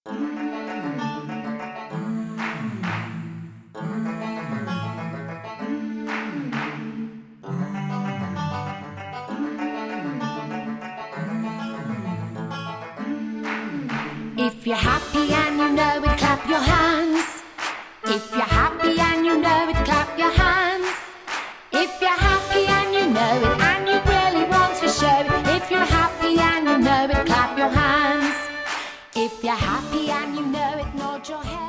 If you're happy and you know it, clap your hands. If you're happy and you know it, clap your hands. If you're happy and you know it and you really want to show it, if you're happy and you know it, clap your hands. If you're happy and you know it, nod your head.